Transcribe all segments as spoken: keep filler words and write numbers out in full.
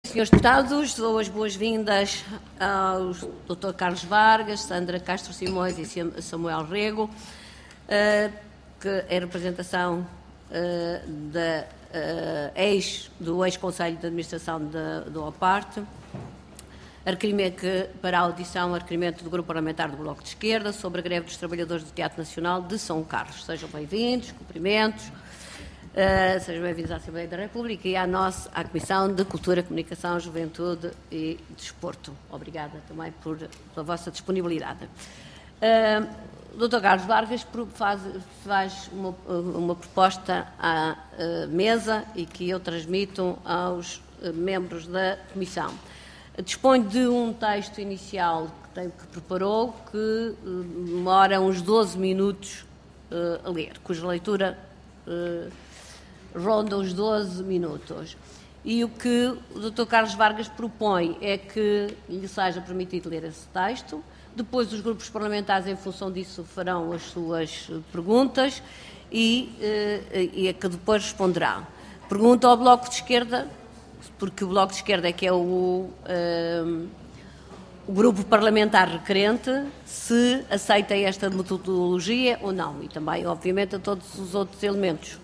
Senhores deputados, dou as boas-vindas aos doutor Carlos Vargas, Sandra Castro Simões e Samuel Rego, que é representação da, ex, do ex-Conselho de Administração do OPARTE, que, para a audição, a requerimento do Grupo Parlamentar do Bloco de Esquerda sobre a greve dos trabalhadores do Teatro Nacional de São Carlos. Sejam bem-vindos, cumprimentos. Uh, sejam bem-vindos à Assembleia da República e à nossa à Comissão de Cultura, Comunicação, Juventude e Desporto. Obrigada também por, pela vossa disponibilidade. Uh, o doutor Carlos Vargas faz, faz uma, uma proposta à uh, mesa e que eu transmito aos uh, membros da Comissão. Dispõe de um texto inicial que, tem, que preparou, que uh, demora uns doze minutos uh, a ler, cuja leitura uh, ronda os doze minutos. E o que o doutor Carlos Vargas propõe é que lhe seja permitido ler esse texto. Depois os grupos parlamentares, em função disso, farão as suas perguntas e, e é que depois responderá. Pergunta ao Bloco de Esquerda, porque o Bloco de Esquerda é que é o, um, o grupo parlamentar requerente, se aceita esta metodologia ou não. E também, obviamente, a todos os outros elementos.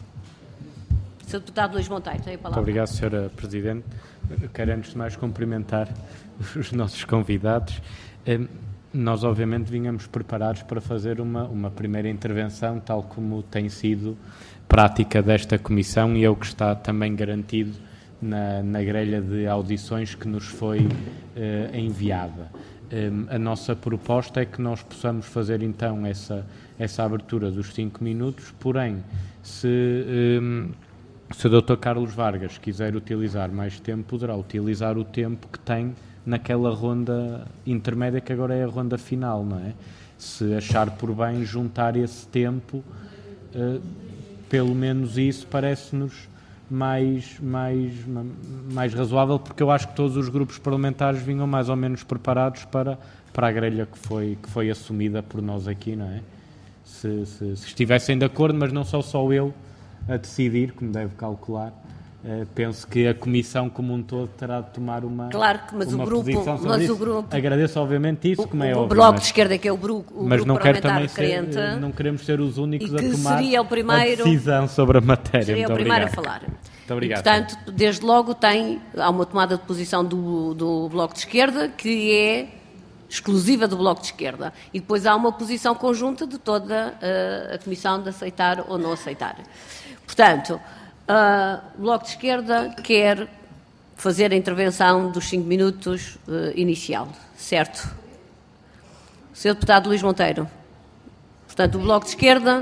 senhor Deputado Luís Monteiro, tem a palavra. Muito obrigado, senhora Presidente. Eu quero, antes de mais, cumprimentar os nossos convidados. Nós, obviamente, vínhamos preparados para fazer uma, uma primeira intervenção, tal como tem sido prática desta Comissão e é o que está também garantido na, na grelha de audições que nos foi eh, enviada. Eh, a nossa proposta é que nós possamos fazer, então, essa, essa abertura dos cinco minutos, porém, se... Eh, Se o doutor Carlos Vargas quiser utilizar mais tempo, poderá utilizar o tempo que tem naquela ronda intermédia, que agora é a ronda final, não é? Se achar por bem juntar esse tempo, uh, pelo menos isso parece-nos mais, mais, mais razoável, porque eu acho que todos os grupos parlamentares vinham mais ou menos preparados para, para a grelha que foi, que foi assumida por nós aqui, não é? Se, se, se estivessem de acordo, mas não sou só eu a decidir, como deve calcular, uh, penso que a Comissão como um todo terá de tomar uma, claro que, mas uma o grupo, posição sobre mas isso. O grupo, Agradeço obviamente isso, o, como é o óbvio. O Bloco mas, de Esquerda é que é o, bru, o mas grupo não quero parlamentar também requerente. Ser, não queremos ser os únicos a tomar seria o primeiro, a decisão sobre a matéria. Seria Muito o primeiro obrigado. a falar. Muito obrigado. E, portanto, desde logo tem, há uma tomada de posição do, do Bloco de Esquerda que é exclusiva do Bloco de Esquerda. E depois há uma posição conjunta de toda uh, a Comissão de aceitar ou não aceitar. Portanto, Uh, o Bloco de Esquerda quer fazer a intervenção dos cinco minutos uh, inicial, certo? senhor Deputado Luís Monteiro. Portanto, o Bloco de Esquerda...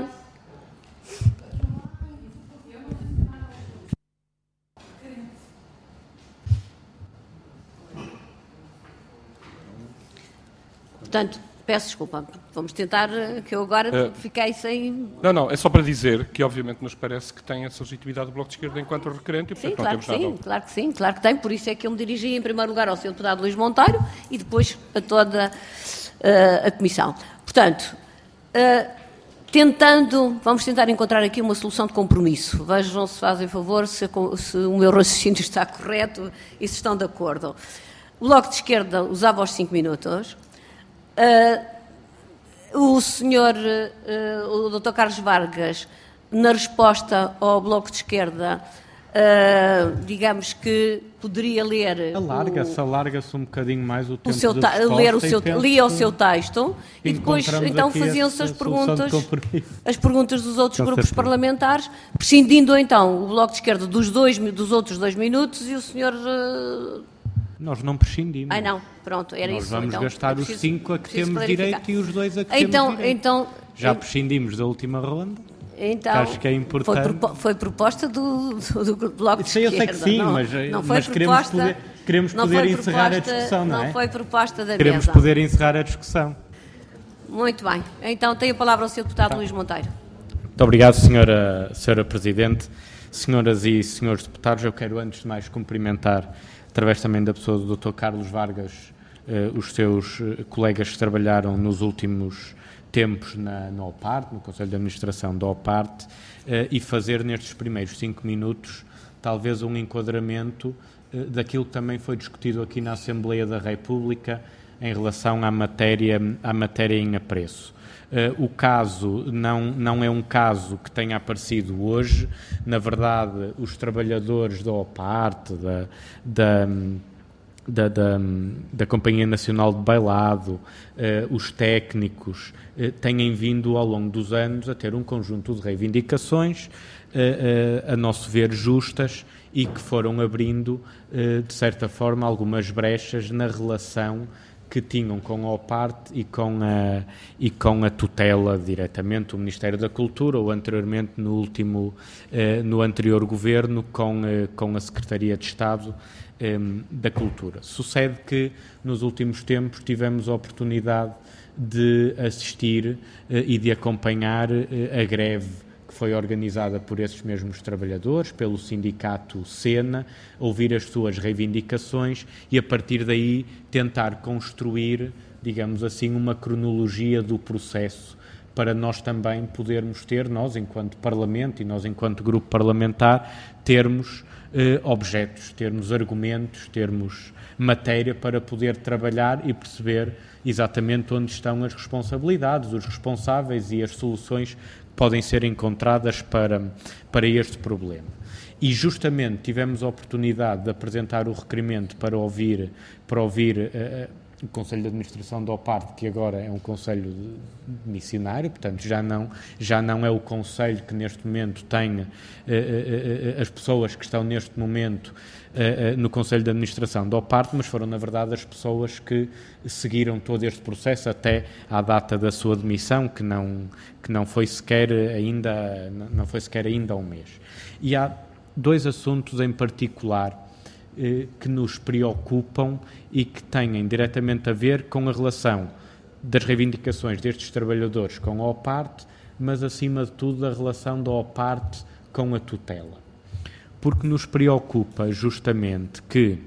Portanto, peço desculpa, vamos tentar, que eu agora uh, fiquei sem... Não, não, é só para dizer que obviamente nos parece que tem essa legitimidade do Bloco de Esquerda enquanto requerente e portanto sim, não claro temos que nada. Sim, claro que sim, claro que tem, por isso é que eu me dirigi em primeiro lugar ao senhor Deputado Luís Monteiro e depois a toda uh, a Comissão. Portanto, uh, tentando, vamos tentar encontrar aqui uma solução de compromisso. Vejam se fazem favor se, se o meu raciocínio está correto e se estão de acordo. O Bloco de Esquerda usava os cinco minutos. Uh, o senhor, uh, o doutor Carlos Vargas, na resposta ao Bloco de Esquerda, uh, digamos que poderia ler... Alarga-se, alarga-se um bocadinho mais o tempo o seu de ta- ler o seu, lia o seu que texto e depois então faziam-se as perguntas, as perguntas dos outros Com grupos certeza. parlamentares, prescindindo então o Bloco de Esquerda dos, dois, dos outros dois minutos e o senhor... Uh, Nós não prescindimos. Ai não, pronto, era Nós isso. vamos então, gastar preciso, os cinco a que temos clarificar. direito e os dois a que então, temos direito. Então, Já prescindimos da última ronda. Então, que acho que é importante. Foi, propo, foi proposta do, do, do Bloco de Isso eu Esquerda. sei que sim, não, mas, não foi mas proposta, queremos poder, queremos não poder foi encerrar proposta, a discussão, não é? Não foi proposta da Queremos mesa. poder encerrar a discussão. Muito bem. Então tem a palavra o senhor Deputado tá. Luís Monteiro. Muito obrigado, senhora, senhora Presidente. Senhoras e senhores deputados, eu quero antes de mais cumprimentar, através também da pessoa do doutor Carlos Vargas, eh, os seus eh, colegas que trabalharam nos últimos tempos na, na OPARTE, no Conselho de Administração da OPARTE, eh, e fazer nestes primeiros cinco minutos talvez um enquadramento daquilo que também foi discutido aqui na Assembleia da República em relação à matéria, à matéria em apreço. Uh, o caso não, não é um caso que tenha aparecido hoje. Na verdade, os trabalhadores da OPARTE, da, da, da, da, da Companhia Nacional de Bailado, uh, os técnicos, uh, têm vindo ao longo dos anos a ter um conjunto de reivindicações, uh, uh, a nosso ver justas, e que foram abrindo, uh, de certa forma, algumas brechas na relação que tinham com a OPARTE e com a, e com a tutela diretamente, o Ministério da Cultura, ou anteriormente no último, eh, no anterior governo, com, eh, com a Secretaria de Estado eh, da Cultura. Sucede que nos últimos tempos tivemos a oportunidade de assistir eh, e de acompanhar eh, a greve que foi organizada por esses mesmos trabalhadores, pelo sindicato SENA, ouvir as suas reivindicações e, a partir daí, tentar construir, digamos assim, uma cronologia do processo para nós também podermos ter, nós enquanto Parlamento e nós enquanto grupo parlamentar, termos eh, objetos, termos argumentos, termos matéria para poder trabalhar e perceber exatamente onde estão as responsabilidades, os responsáveis e as soluções podem ser encontradas para, para este problema. E justamente tivemos a oportunidade de apresentar o requerimento para ouvir, para ouvir uh, o Conselho de Administração da OPARTE, que agora é um Conselho missionário, portanto já não, já não é o Conselho que neste momento tem uh, uh, uh, as pessoas que estão neste momento uh, uh, no Conselho de Administração da OPARTE, mas foram na verdade as pessoas que seguiram todo este processo até à data da sua demissão, que não, que não foi sequer ainda, não foi sequer ainda um mês. E há dois assuntos em particular que nos preocupam e que têm diretamente a ver com a relação das reivindicações destes trabalhadores com a OPARTE, mas acima de tudo a relação da OPARTE com a tutela. Porque nos preocupa justamente que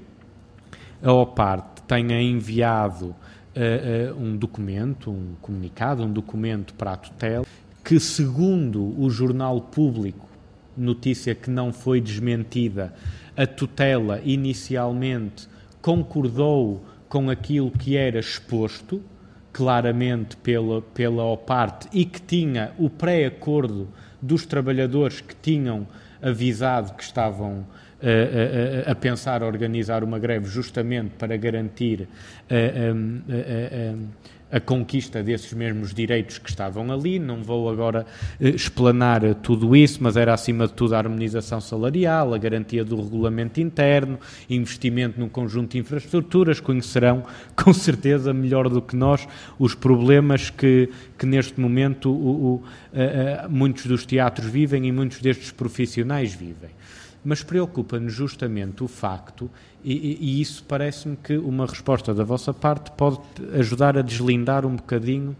a OPARTE tenha enviado uh, uh, um documento, um comunicado, um documento para a tutela, que segundo o Jornal Público, notícia que não foi desmentida, a tutela inicialmente concordou com aquilo que era exposto claramente pela, pela OPARTE e que tinha o pré-acordo dos trabalhadores que tinham avisado que estavam a, a, a pensar organizar uma greve justamente para garantir a, a, a, a conquista desses mesmos direitos que estavam ali. Não vou agora eh, explanar tudo isso, mas era acima de tudo a harmonização salarial, a garantia do regulamento interno, investimento num conjunto de infraestruturas. Conhecerão com certeza melhor do que nós os problemas que, que neste momento o, o, a, a, muitos dos teatros vivem e muitos destes profissionais vivem. Mas preocupa-nos justamente o facto, e, e isso parece-me que uma resposta da vossa parte pode ajudar a deslindar um bocadinho,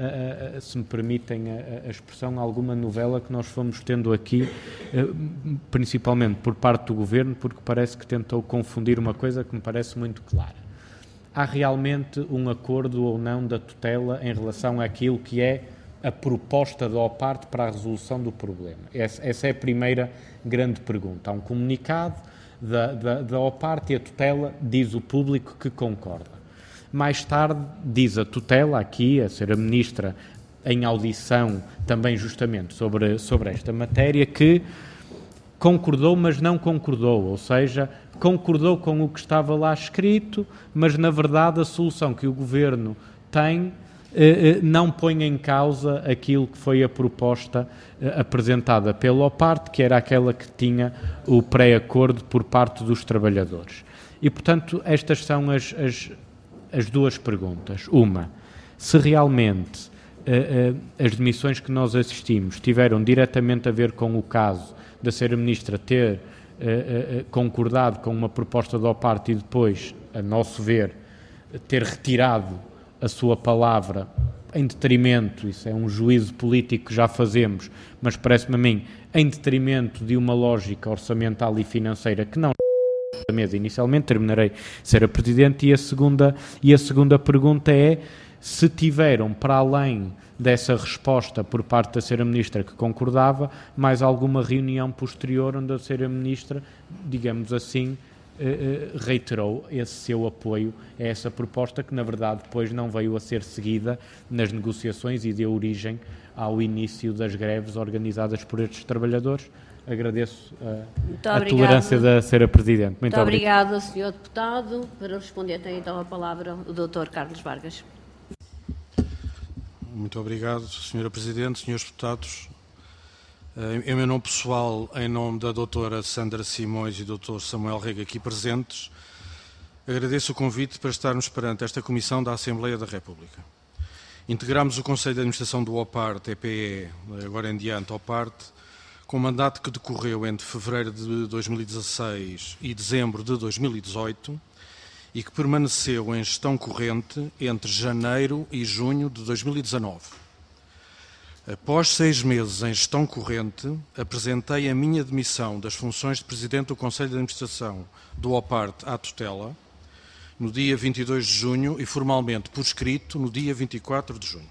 a, a, se me permitem a, a expressão, alguma novela que nós fomos tendo aqui, principalmente por parte do Governo, porque parece que tentou confundir uma coisa que me parece muito clara. Há realmente um acordo ou não da tutela em relação àquilo que é a proposta da OPARTE para a resolução do problema? Essa, essa é a primeira grande pergunta. Há um comunicado da, da, da OPARTE e a tutela diz o público que concorda. Mais tarde diz a tutela, aqui, a ser a Ministra em audição também justamente sobre, sobre esta matéria, que concordou, mas não concordou, ou seja, concordou com o que estava lá escrito, mas na verdade a solução que o Governo tem não põe em causa aquilo que foi a proposta apresentada pela OPARTE, que era aquela que tinha o pré-acordo por parte dos trabalhadores. E, portanto, estas são as, as, as duas perguntas. Uma, se realmente uh, uh, as demissões que nós assistimos tiveram diretamente a ver com o caso da Senhora Ministra ter uh, uh, concordado com uma proposta da OPARTE e depois, a nosso ver, ter retirado a sua palavra em detrimento, isso é um juízo político que já fazemos, mas parece-me a mim, em detrimento de uma lógica orçamental e financeira que não da mesa inicialmente. Terminarei ser a Presidente. E a segunda, e a segunda pergunta é se tiveram, para além dessa resposta por parte da Senhora Ministra que concordava, mais alguma reunião posterior onde a Senhora Ministra, digamos assim, reiterou esse seu apoio a essa proposta que, na verdade, depois não veio a ser seguida nas negociações e deu origem ao início das greves organizadas por estes trabalhadores. Agradeço a, a tolerância da senhora Presidente. Muito, Muito obrigada, senhor Deputado. Para responder tem então a palavra o doutor Carlos Vargas. Muito obrigado, senhora Presidente, senhores Deputados. Em meu nome pessoal, em nome da doutora Sandra Simões e do doutor Samuel Rega aqui presentes, agradeço o convite para estarmos perante esta Comissão da Assembleia da República. Integramos o Conselho de Administração do OPARTE, E P E, agora em diante OPARTE, com mandato que decorreu entre fevereiro de dois mil e dezasseis e dezembro de dois mil e dezoito e que permaneceu em gestão corrente entre janeiro e junho de dois mil e dezanove. Após seis meses em gestão corrente, apresentei a minha demissão das funções de Presidente do Conselho de Administração do OPARTE à tutela no dia vinte e dois de junho e formalmente por escrito no dia vinte e quatro de junho.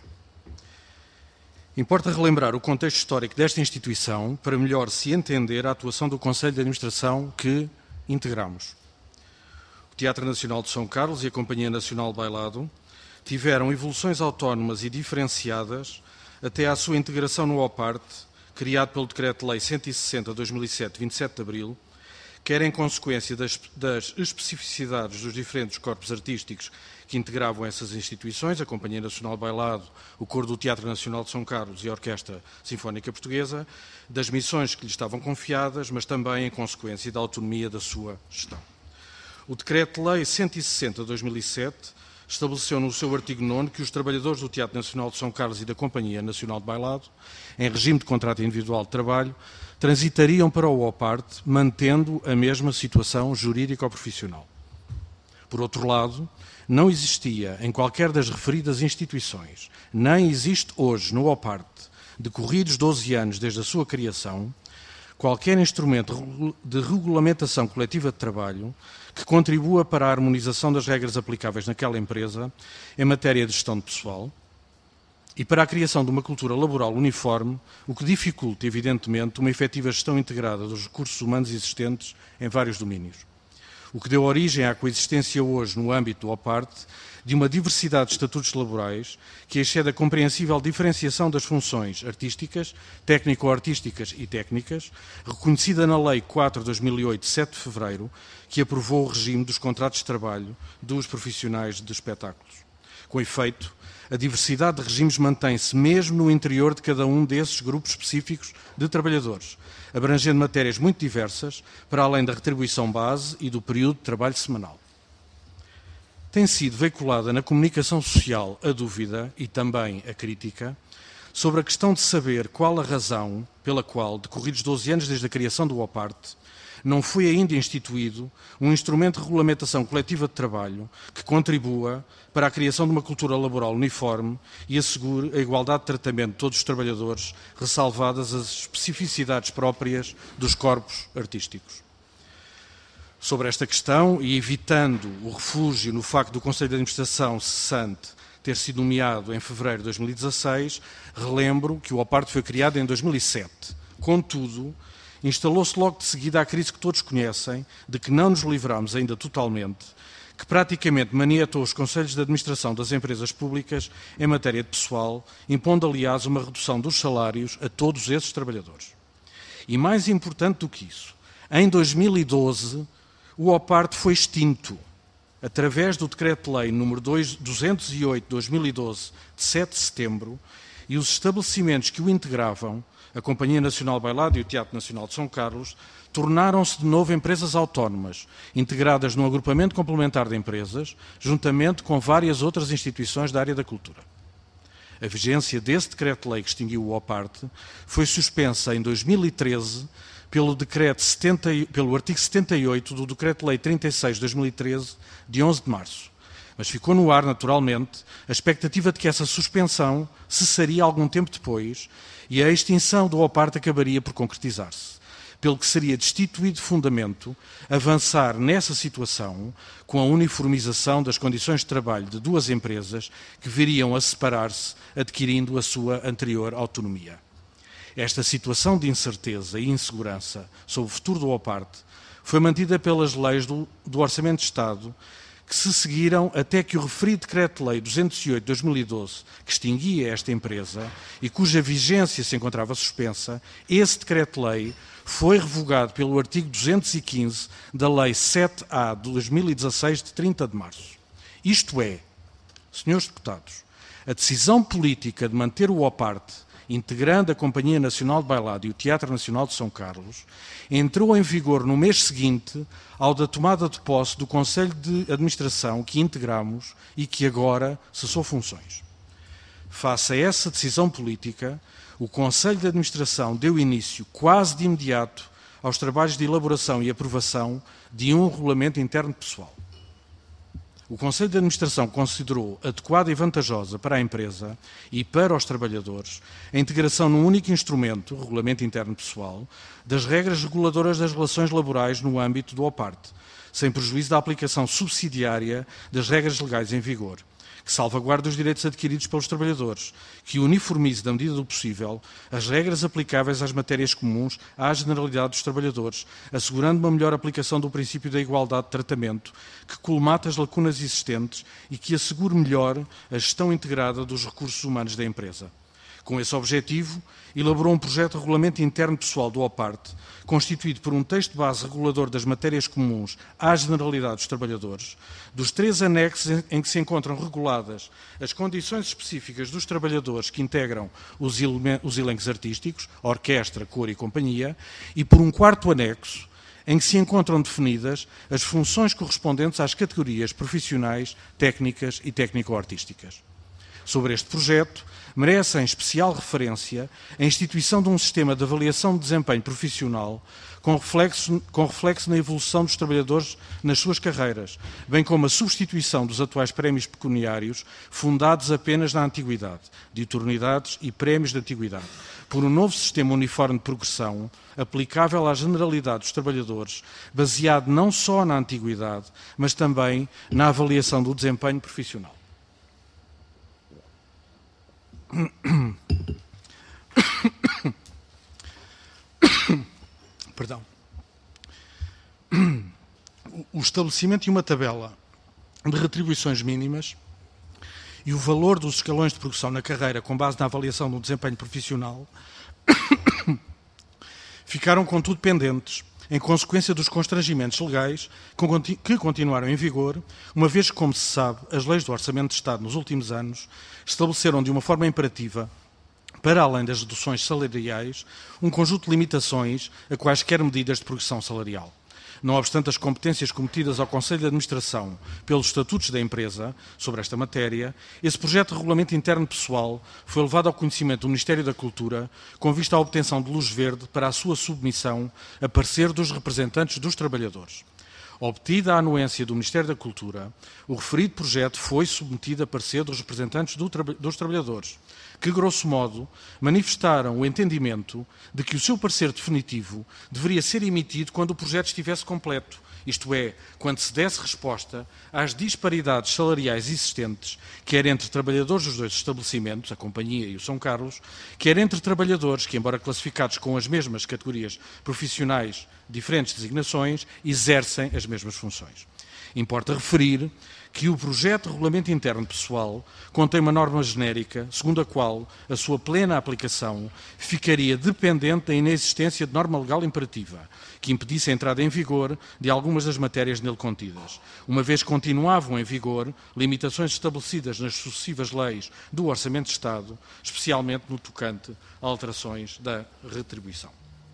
Importa relembrar o contexto histórico desta instituição para melhor se entender a atuação do Conselho de Administração que integramos. O Teatro Nacional de São Carlos e a Companhia Nacional de Bailado tiveram evoluções autónomas e diferenciadas até à sua integração no OPARTE, criado pelo Decreto-Lei cento e sessenta de dois mil e sete, vinte e sete de abril, quer em consequência das, das especificidades dos diferentes corpos artísticos que integravam essas instituições, a Companhia Nacional de Bailado, o Coro do Teatro Nacional de São Carlos e a Orquestra Sinfónica Portuguesa, das missões que lhe estavam confiadas, mas também em consequência da autonomia da sua gestão. O Decreto-Lei cento e sessenta de dois mil e sete estabeleceu no seu artigo nono que os trabalhadores do Teatro Nacional de São Carlos e da Companhia Nacional de Bailado, em regime de contrato individual de trabalho, transitariam para o OPARTE, mantendo a mesma situação jurídico-profissional. Por outro lado, não existia em qualquer das referidas instituições, nem existe hoje no OPARTE, decorridos doze anos desde a sua criação, qualquer instrumento de regulamentação coletiva de trabalho que contribua para a harmonização das regras aplicáveis naquela empresa em matéria de gestão de pessoal e para a criação de uma cultura laboral uniforme, o que dificulta, evidentemente, uma efetiva gestão integrada dos recursos humanos existentes em vários domínios. O que deu origem à coexistência hoje, no âmbito do OPARTE, de uma diversidade de estatutos laborais que excede a compreensível diferenciação das funções artísticas, técnico-artísticas e técnicas, reconhecida na Lei quatro de dois mil e oito, de sete de fevereiro, que aprovou o regime dos contratos de trabalho dos profissionais de espetáculos. Com efeito, a diversidade de regimes mantém-se mesmo no interior de cada um desses grupos específicos de trabalhadores, abrangendo matérias muito diversas, para além da retribuição base e do período de trabalho semanal. Tem sido veiculada na comunicação social a dúvida e também a crítica sobre a questão de saber qual a razão pela qual, decorridos doze anos desde a criação do OPARTE, não foi ainda instituído um instrumento de regulamentação coletiva de trabalho que contribua para a criação de uma cultura laboral uniforme e assegure a igualdade de tratamento de todos os trabalhadores, ressalvadas as especificidades próprias dos corpos artísticos. Sobre esta questão, e evitando o refúgio no facto do Conselho de Administração cessante ter sido nomeado em fevereiro de dois mil e dezasseis, relembro que o OPARTE foi criado em dois mil e sete. Contudo, instalou-se logo de seguida a crise que todos conhecem, de que não nos livramos ainda totalmente, que praticamente maniatou os conselhos de administração das empresas públicas em matéria de pessoal, impondo, aliás, uma redução dos salários a todos esses trabalhadores. E mais importante do que isso, em dois mil e doze, o OPARTE foi extinto, através do Decreto-Lei número duzentos e oito de dois mil e doze, de sete de setembro, e os estabelecimentos que o integravam, a Companhia Nacional de Bailado e o Teatro Nacional de São Carlos, tornaram-se de novo empresas autónomas, integradas num agrupamento complementar de empresas, juntamente com várias outras instituições da área da cultura. A vigência desse decreto-lei que extinguiu o OPARTE foi suspensa em dois mil e treze pelo, decreto setenta, pelo artigo setenta e oito do Decreto-Lei trinta e seis de dois mil e treze, de onze de março. Mas ficou no ar, naturalmente, a expectativa de que essa suspensão cessaria algum tempo depois e a extinção do OPARTE acabaria por concretizar-se, pelo que seria destituído de fundamento avançar nessa situação com a uniformização das condições de trabalho de duas empresas que viriam a separar-se, adquirindo a sua anterior autonomia. Esta situação de incerteza e insegurança sobre o futuro do OPARTE foi mantida pelas leis do, do Orçamento de Estado, que se seguiram até que o referido Decreto-Lei duzentos e oito de dois mil e doze, que extinguia esta empresa e cuja vigência se encontrava suspensa, esse Decreto-Lei foi revogado pelo artigo duzentos e quinze da Lei sete A de dois mil e dezasseis, de trinta de março. Isto é, senhores deputados, a decisão política de manter o OPARTE, integrando a Companhia Nacional de Bailado e o Teatro Nacional de São Carlos, entrou em vigor no mês seguinte ao da tomada de posse do Conselho de Administração que integramos e que agora cessou funções. Face a essa decisão política, o Conselho de Administração deu início quase de imediato aos trabalhos de elaboração e aprovação de um regulamento interno pessoal. O Conselho de Administração considerou adequada e vantajosa para a empresa e para os trabalhadores a integração num único instrumento, o Regulamento Interno Pessoal, das regras reguladoras das relações laborais no âmbito do OPARTE, sem prejuízo da aplicação subsidiária das regras legais em vigor, que salvaguarde os direitos adquiridos pelos trabalhadores, que uniformize, na medida do possível, as regras aplicáveis às matérias comuns à generalidade dos trabalhadores, assegurando uma melhor aplicação do princípio da igualdade de tratamento, que colmate as lacunas existentes e que assegure melhor a gestão integrada dos recursos humanos da empresa. Com esse objetivo, elaborou um projeto de regulamento interno pessoal do OPARTE, constituído por um texto base regulador das matérias comuns à generalidade dos trabalhadores, dos três anexos em que se encontram reguladas as condições específicas dos trabalhadores que integram os, os elencos artísticos, orquestra, cor e companhia, e por um quarto anexo, em que se encontram definidas as funções correspondentes às categorias profissionais, técnicas e técnico-artísticas. Sobre este projeto, merece em especial referência a instituição de um sistema de avaliação de desempenho profissional com reflexo, com reflexo na evolução dos trabalhadores nas suas carreiras, bem como a substituição dos atuais prémios pecuniários fundados apenas na antiguidade, diuturnidades e prémios de antiguidade, por um novo sistema uniforme de progressão aplicável à generalidade dos trabalhadores, baseado não só na antiguidade, mas também na avaliação do desempenho profissional. Perdão. O estabelecimento de uma tabela de retribuições mínimas e o valor dos escalões de progressão na carreira com base na avaliação do desempenho profissional ficaram, contudo, pendentes em consequência dos constrangimentos legais que continuaram em vigor, uma vez que, como se sabe, as leis do Orçamento de Estado nos últimos anos estabeleceram de uma forma imperativa, para além das reduções salariais, um conjunto de limitações a quaisquer medidas de progressão salarial. Não obstante as competências cometidas ao Conselho de Administração pelos estatutos da empresa sobre esta matéria, esse projeto de regulamento interno pessoal foi levado ao conhecimento do Ministério da Cultura com vista à obtenção de luz verde para a sua submissão a parecer dos representantes dos trabalhadores. Obtida a anuência do Ministério da Cultura, o referido projeto foi submetido a parecer dos representantes do tra- dos trabalhadores, que, grosso modo, manifestaram o entendimento de que o seu parecer definitivo deveria ser emitido quando o projeto estivesse completo, isto é, quando se desse resposta às disparidades salariais existentes, quer entre trabalhadores dos dois estabelecimentos, a Companhia e o São Carlos, quer entre trabalhadores que, embora classificados com as mesmas categorias profissionais, diferentes designações, exercem as mesmas funções. Importa referir que o projeto de regulamento interno pessoal contém uma norma genérica, segundo a qual a sua plena aplicação ficaria dependente da inexistência de norma legal imperativa, que impedisse a entrada em vigor de algumas das matérias nele contidas, uma vez que continuavam em vigor limitações estabelecidas nas sucessivas leis do Orçamento de Estado, especialmente no tocante a alterações da retribuição.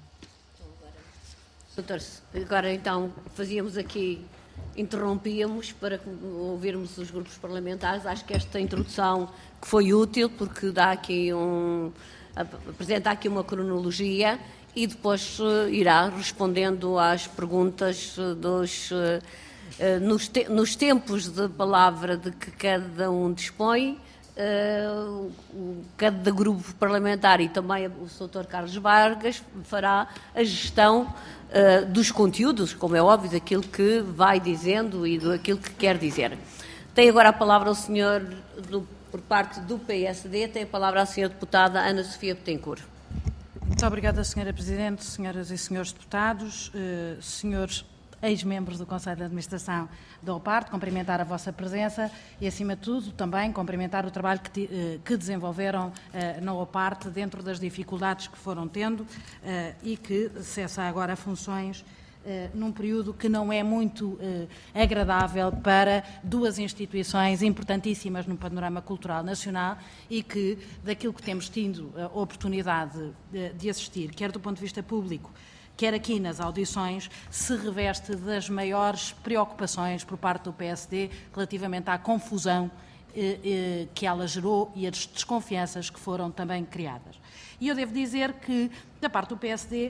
Doutor, agora então fazíamos aqui, interrompíamos para ouvirmos os grupos parlamentares. Acho que esta introdução que foi útil, porque dá aqui um, apresenta aqui uma cronologia e depois uh, irá respondendo às perguntas uh, dos, uh, uh, nos, te nos tempos de palavra de que cada um dispõe. Uh, o, cada grupo parlamentar e também o doutor Carlos Vargas fará a gestão uh, dos conteúdos, como é óbvio, daquilo que vai dizendo e daquilo que quer dizer. Tem agora a palavra o senhor, do, por parte do P S D, tem a palavra a senhora deputada Ana Sofia Betancourt. Muito obrigada, senhora Presidente, senhoras e senhores deputados, uh, senhores ex-membros do Conselho de Administração da OPART, cumprimentar a vossa presença e, acima de tudo, também cumprimentar o trabalho que, que desenvolveram uh, na OPART dentro das dificuldades que foram tendo uh, e que cessa agora funções Uh, num período que não é muito uh, agradável para duas instituições importantíssimas no panorama cultural nacional e que, daquilo que temos tido a oportunidade de, de assistir, quer do ponto de vista público, quer aqui nas audições, se reveste das maiores preocupações por parte do P S D relativamente à confusão eh, eh, que ela gerou e as desconfianças que foram também criadas. E eu devo dizer que, da parte do P S D,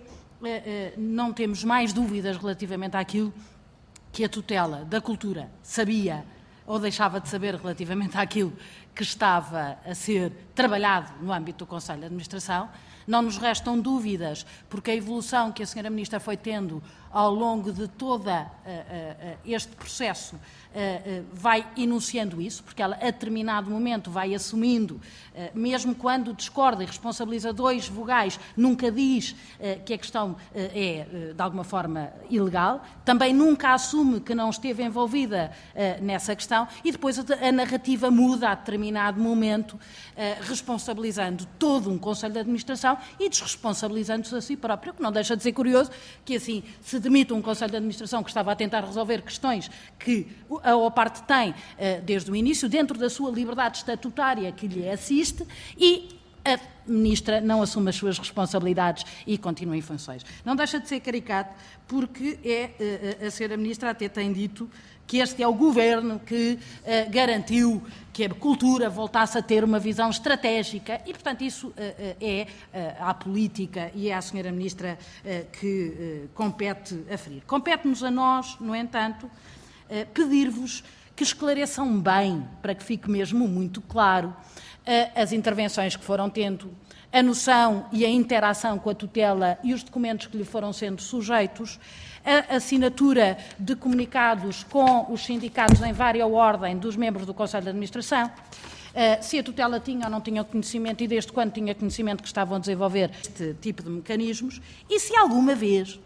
não temos mais dúvidas relativamente àquilo que a tutela da cultura sabia ou deixava de saber relativamente àquilo que estava a ser trabalhado no âmbito do Conselho de Administração. Não nos restam dúvidas, porque a evolução que a senhora Ministra foi tendo ao longo de todo uh, uh, este processo uh, uh, vai enunciando isso, porque ela a determinado momento vai assumindo, uh, mesmo quando discorda e responsabiliza dois vogais, nunca diz uh, que a questão uh, é, uh, de alguma forma, ilegal, também nunca assume que não esteve envolvida uh, nessa questão e depois a, a narrativa muda a determinado momento, uh, responsabilizando todo um Conselho de Administração e desresponsabilizando-se a si próprio, que não deixa de ser curioso que assim se demite um Conselho de Administração que estava a tentar resolver questões que a OPART tem desde o início, dentro da sua liberdade estatutária que lhe assiste, e a Ministra não assume as suas responsabilidades e continua em funções. Não deixa de ser caricato, porque é, a senhora Ministra até tem dito que este é o governo que uh, garantiu que a cultura voltasse a ter uma visão estratégica e, portanto, isso uh, uh, é uh, à política e é à senhora Ministra uh, que uh, compete aferir. Compete-nos a nós, no entanto, uh, pedir-vos que esclareçam bem, para que fique mesmo muito claro, uh, as intervenções que foram tendo, a noção e a interação com a tutela e os documentos que lhe foram sendo sujeitos, a assinatura de comunicados com os sindicatos em vária ordem dos membros do Conselho de Administração, se a tutela tinha ou não tinha conhecimento e desde quando tinha conhecimento que estavam a desenvolver este tipo de mecanismos e se alguma vez,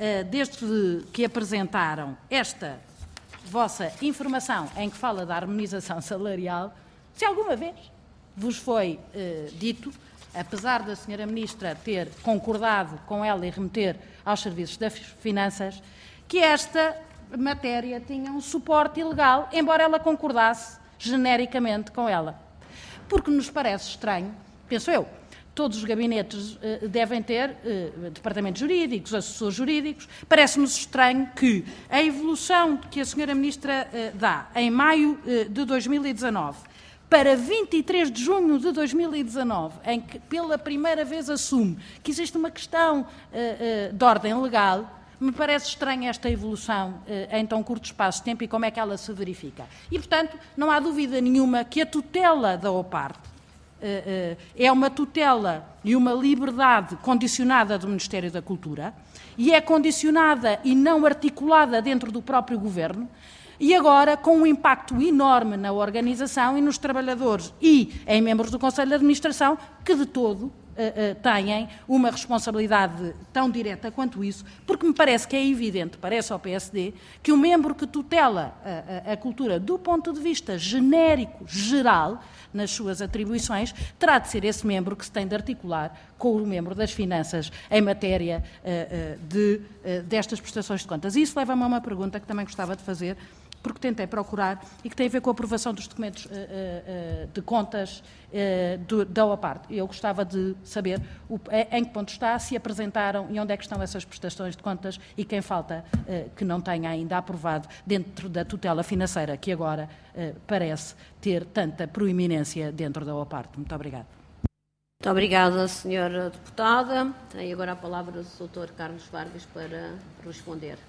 desde que apresentaram esta vossa informação em que fala da harmonização salarial, se alguma vez vos foi dito, apesar da senhora Ministra ter concordado com ela e remeter aos serviços das finanças, que esta matéria tinha um suporte ilegal, embora ela concordasse genericamente com ela. Porque nos parece estranho, penso eu, todos os gabinetes uh, devem ter uh, departamentos jurídicos, assessores jurídicos, parece-nos estranho que a evolução que a senhora Ministra uh, dá em maio uh, de dois mil e dezanove para vinte e três de junho de dois mil e dezanove, em que pela primeira vez assume que existe uma questão uh, uh, de ordem legal, me parece estranha esta evolução uh, em tão curto espaço de tempo e como é que ela se verifica. E, portanto, não há dúvida nenhuma que a tutela da OPART uh, uh, é uma tutela e uma liberdade condicionada do Ministério da Cultura e é condicionada e não articulada dentro do próprio Governo, e agora com um impacto enorme na organização e nos trabalhadores e em membros do Conselho de Administração que de todo uh, uh, têm uma responsabilidade tão direta quanto isso, porque me parece que é evidente, parece ao P S D, que o membro que tutela a, a, a cultura do ponto de vista genérico, geral, nas suas atribuições, terá de ser esse membro que se tem de articular com o membro das finanças em matéria uh, uh, de, uh, destas prestações de contas. E isso leva-me a uma pergunta que também gostava de fazer, porque tentei procurar, e que tem a ver com a aprovação dos documentos uh, uh, de contas uh, do, da OPART. Eu gostava de saber o, em que ponto está, se apresentaram e onde é que estão essas prestações de contas e quem falta uh, que não tenha ainda aprovado dentro da tutela financeira que agora uh, parece ter tanta proeminência dentro da OPART. Muito obrigada. Muito obrigada, senhora Deputada. Tem agora a palavra o doutor Carlos Vargas para responder.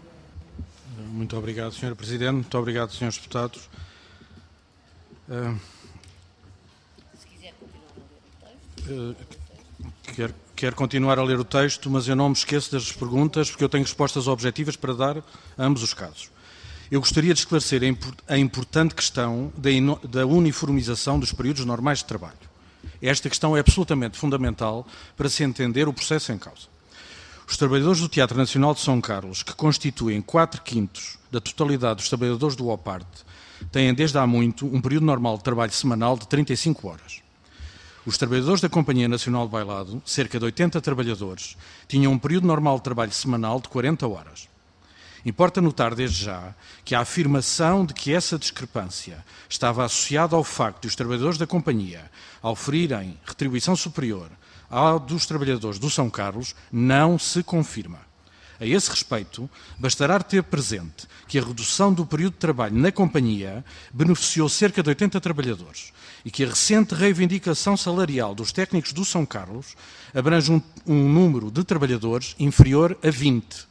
Muito obrigado, senhora Presidente. Muito obrigado, senhores Deputados. Uh, Se quiser continuar a ler o texto. Uh, quero, quero continuar a ler o texto, mas eu não me esqueço das perguntas, porque eu tenho respostas objetivas para dar a ambos os casos. Eu gostaria de esclarecer a importante questão da, da uniformização dos períodos normais de trabalho. Esta questão é absolutamente fundamental para se entender o processo em causa. Os trabalhadores do Teatro Nacional de São Carlos, que constituem quatro quintos da totalidade dos trabalhadores do OPARTE, têm desde há muito um período normal de trabalho semanal de trinta e cinco horas. Os trabalhadores da Companhia Nacional de Bailado, cerca de oitenta trabalhadores, tinham um período normal de trabalho semanal de quarenta horas. Importa notar desde já que a afirmação de que essa discrepância estava associada ao facto de os trabalhadores da Companhia oferirem retribuição superior à dos trabalhadores do São Carlos não se confirma. A esse respeito, bastará ter presente que a redução do período de trabalho na Companhia beneficiou cerca de oitenta trabalhadores e que a recente reivindicação salarial dos técnicos do São Carlos abrange um, um número de trabalhadores inferior a vinte.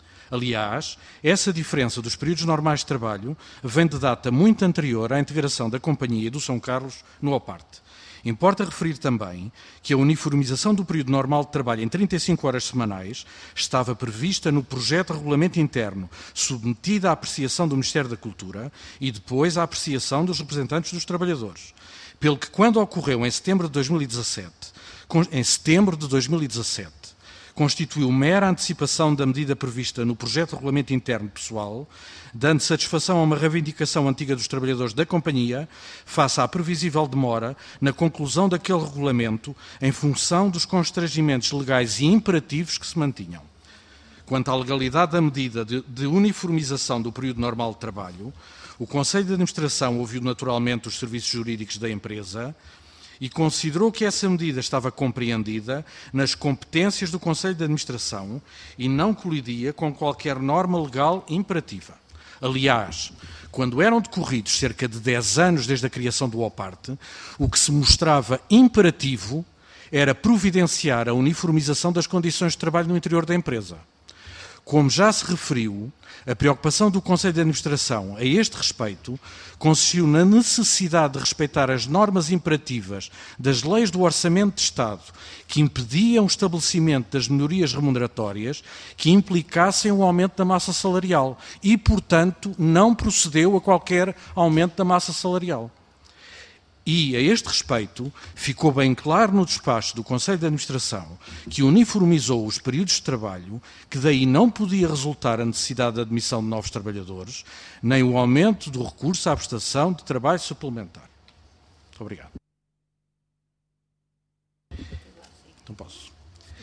Aliás, essa diferença dos períodos normais de trabalho vem de data muito anterior à integração da Companhia e do São Carlos no OPARTE. Importa referir também que a uniformização do período normal de trabalho em trinta e cinco horas semanais estava prevista no projeto de regulamento interno, submetido à apreciação do Ministério da Cultura e depois à apreciação dos representantes dos trabalhadores. Pelo que, quando ocorreu em setembro de dois mil e dezassete, em setembro de dois mil e dezassete, constituiu mera antecipação da medida prevista no projeto de regulamento interno pessoal, dando satisfação a uma reivindicação antiga dos trabalhadores da Companhia, face à previsível demora na conclusão daquele regulamento em função dos constrangimentos legais e imperativos que se mantinham. Quanto à legalidade da medida de, de uniformização do período normal de trabalho, o Conselho de Administração ouviu naturalmente os serviços jurídicos da empresa e considerou que essa medida estava compreendida nas competências do Conselho de Administração e não colidia com qualquer norma legal imperativa. Aliás, quando eram decorridos cerca de dez anos desde a criação do OPARTE, o que se mostrava imperativo era providenciar a uniformização das condições de trabalho no interior da empresa. Como já se referiu, a preocupação do Conselho de Administração a este respeito consistiu na necessidade de respeitar as normas imperativas das leis do Orçamento de Estado que impediam o estabelecimento das melhorias remuneratórias que implicassem o aumento da massa salarial e, portanto, não procedeu a qualquer aumento da massa salarial. E, a este respeito, ficou bem claro no despacho do Conselho de Administração que uniformizou os períodos de trabalho, que daí não podia resultar a necessidade de admissão de novos trabalhadores, nem o aumento do recurso à prestação de trabalho suplementar. Muito obrigado. Então posso.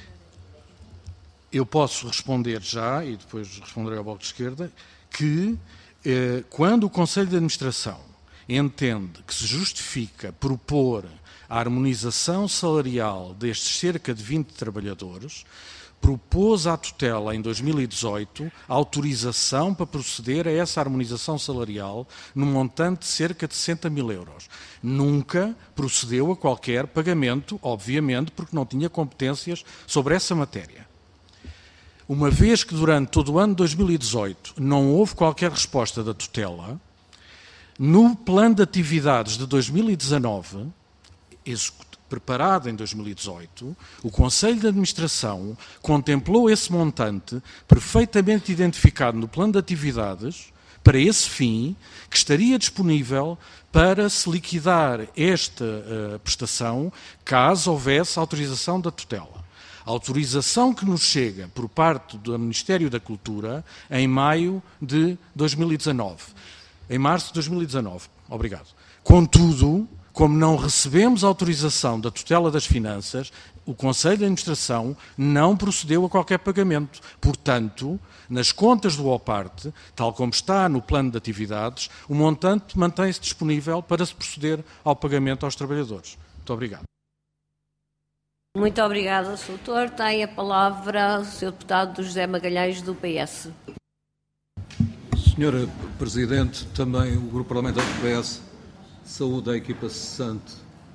Eu posso responder já, e depois responderei ao Bloco de Esquerda, que eh, quando o Conselho de Administração entende que se justifica propor a harmonização salarial destes cerca de vinte trabalhadores, propôs à tutela em dois mil e dezoito a autorização para proceder a essa harmonização salarial num montante de cerca de sessenta mil euros. Nunca procedeu a qualquer pagamento, obviamente, porque não tinha competências sobre essa matéria. Uma vez que durante todo o ano de dois mil e dezoito não houve qualquer resposta da tutela, no plano de atividades de dois mil e dezanove, preparado em dois mil e dezoito, o Conselho de Administração contemplou esse montante perfeitamente identificado no plano de atividades para esse fim, que estaria disponível para se liquidar esta uh, prestação caso houvesse autorização da tutela. A autorização que nos chega por parte do Ministério da Cultura em maio de dois mil e dezanove. Em março de dois mil e dezanove. Obrigado. Contudo, como não recebemos autorização da tutela das finanças, o Conselho de Administração não procedeu a qualquer pagamento. Portanto, nas contas do OPARTE, tal como está no plano de atividades, o montante mantém-se disponível para se proceder ao pagamento aos trabalhadores. Muito obrigado. Muito obrigada, senhor Doutor. Tem a palavra o senhor Deputado José Magalhães, do P S. Senhora Presidente, também o Grupo Parlamentar do P S saúda a equipa cessante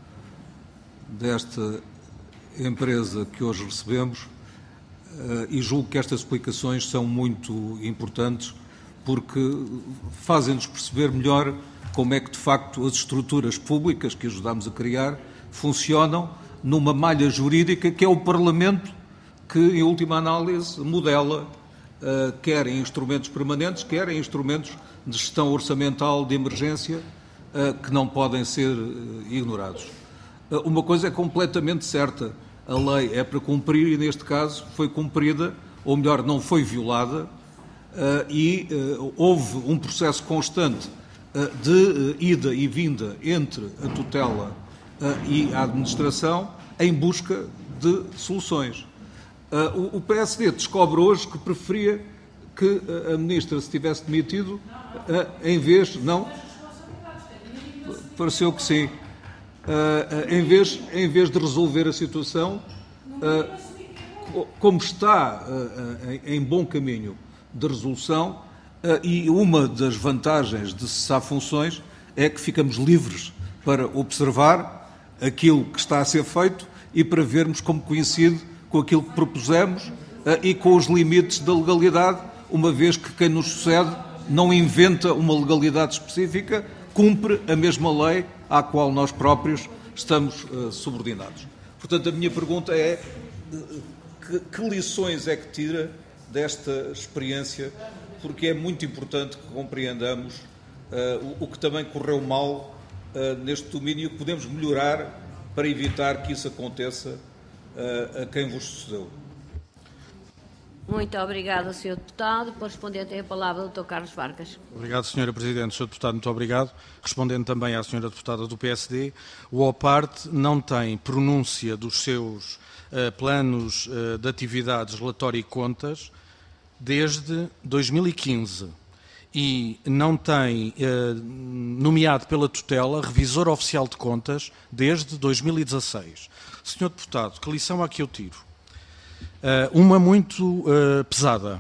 desta empresa que hoje recebemos e julgo que estas explicações são muito importantes porque fazem-nos perceber melhor como é que, de facto, as estruturas públicas que ajudámos a criar funcionam numa malha jurídica que é o Parlamento que, em última análise, modela Uh, quer em instrumentos permanentes, quer em instrumentos de gestão orçamental de emergência uh, que não podem ser uh, ignorados. Uh, uma coisa é completamente certa, a lei é para cumprir e, neste caso, foi cumprida, ou melhor, não foi violada, e houve um processo constante de ida e vinda entre a tutela e a administração em busca de soluções. O P S D descobre hoje que preferia que a ministra se tivesse demitido em vez... Não? Pareceu que sim. Em vez, em vez de resolver a situação, como está em bom caminho de resolução, e uma das vantagens de cessar funções é que ficamos livres para observar aquilo que está a ser feito e para vermos como coincide com aquilo que propusemos e com os limites da legalidade, uma vez que quem nos sucede não inventa uma legalidade específica, cumpre a mesma lei à qual nós próprios estamos subordinados. Portanto, a minha pergunta é que, que lições é que tira desta experiência, porque é muito importante que compreendamos uh, o, o que também correu mal uh, neste domínio e que podemos melhorar para evitar que isso aconteça uh, a quem vos sucedeu. Muito obrigada, senhor Deputado. Por responder, tem a palavra o doutor Carlos Vargas. Obrigado, senhora Presidente. senhor Deputado, muito obrigado. Respondendo também à senhora Deputada do P S D, o OPARTE não tem pronúncia dos seus uh, planos uh, de atividades, relatório e contas desde dois mil e quinze e não tem uh, nomeado pela tutela revisor oficial de contas desde dois mil e dezasseis. senhor Deputado, que lição há que eu tiro? Uh, uma muito uh, pesada.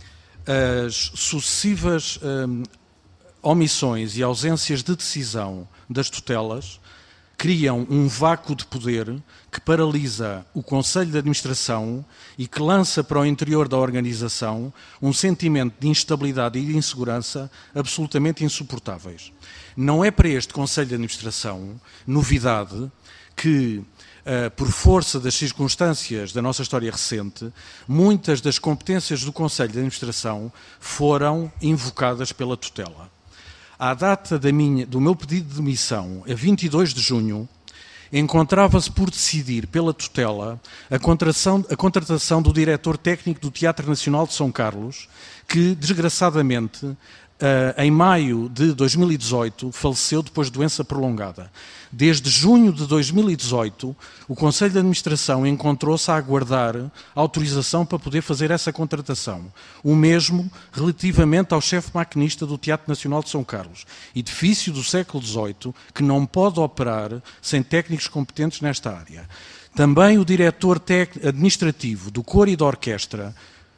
As sucessivas uh, omissões e ausências de decisão das tutelas criam um vácuo de poder que paralisa o Conselho de Administração e que lança para o interior da organização um sentimento de instabilidade e de insegurança absolutamente insuportáveis. Não é para este Conselho de Administração novidade que, Uh, por força das circunstâncias da nossa história recente, muitas das competências do Conselho de Administração foram invocadas pela tutela. À data da minha, do meu pedido de demissão, a vinte e dois de junho, encontrava-se por decidir pela tutela a contratação, a contratação do diretor técnico do Teatro Nacional de São Carlos, que, desgraçadamente, uh, em maio de dois mil e dezoito, faleceu depois de doença prolongada. Desde junho de dois mil e dezoito, o Conselho de Administração encontrou-se a aguardar autorização para poder fazer essa contratação. O mesmo relativamente ao chefe maquinista do Teatro Nacional de São Carlos, edifício do século dezoito, que não pode operar sem técnicos competentes nesta área. Também o diretor administrativo do coro e da orquestra